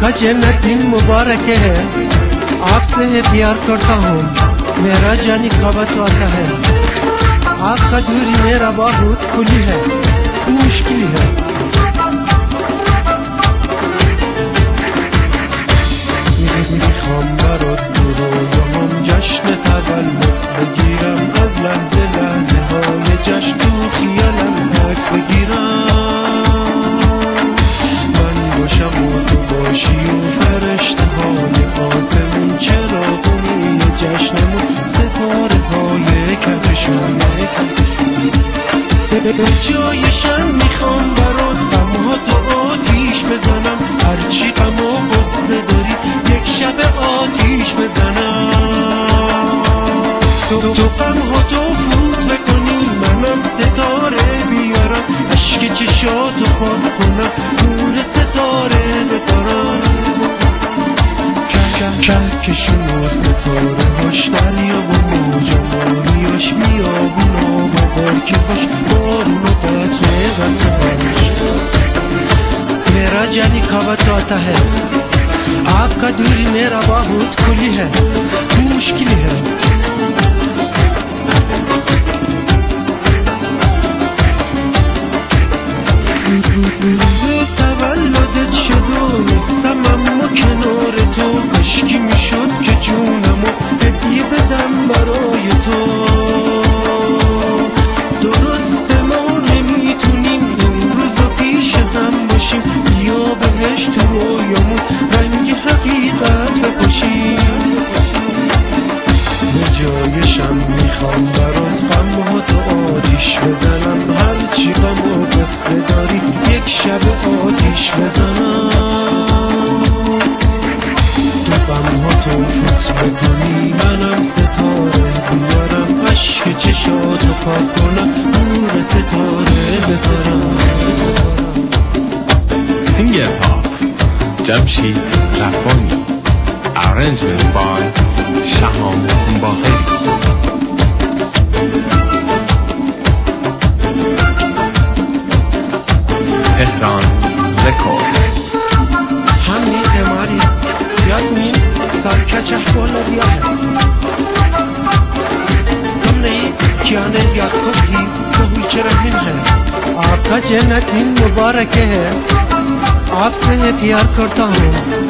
आपका जन्मदिन मुबारक है, आपसे है प्यार करता हूँ, मेरा जानी खबर तो आता है। आपका दूरी मेरा बहुत खुली है, मुश्किल है। میخوام برات برای هم جشن تولد بگیرم، از لحظه لحظه های جشن تو خیالم عکس بگیرم. من باشم و تو باشی و فرشته های آسمون، چراغونی جشنمون، ستاره های کهکشانی. به جای شم میخوام برات غمها تو آتیش بزنم، هرچی غم و غصه داری یک شب آتیش بزنم. تو غمها تو فوت بکنی، منم ستاره بیارم، عشق چشاتو پاک کنم، نور ستاره ببارم. کهکشون و ستاره هاش، دریا و موج و ماهیاش، بیابونا و برکهاش، بارون و قطره قطرهاش. मेरा जानी खबर तो आता है, आपका दूरी मेरा बहुत खुली है, मुश्किल है. روز تولدت شد و نیستم اما کنار تو، کاشکی میشد که جونمو هدیه بدم برای تو. درسته ما نمیتونیم اون روزا پیش هم باشیم، بیا بهش تو رویامون رنگ حقیقت بپاشیم. به جایشم میخوام برات غمها تو آتیش بزنم، هرچی غم و قصه داری یک شب آتیش بزنم. تو غمها تو فوت بکنی، منم ستاره بیارم، عشق چشاتو پاک کنم، نور ستاره ببارم. سینگر پاپ جمشید ربانی، arrangement by شهام باقری. تهران رکورد. همین हमारी याद में सारख्या चहकोला दिया है, हम नहीं क्या ने याद को भी कभी चरहिन है. आपका जन्मदिन मुबारक है, आपसे है प्यार करता हूँ,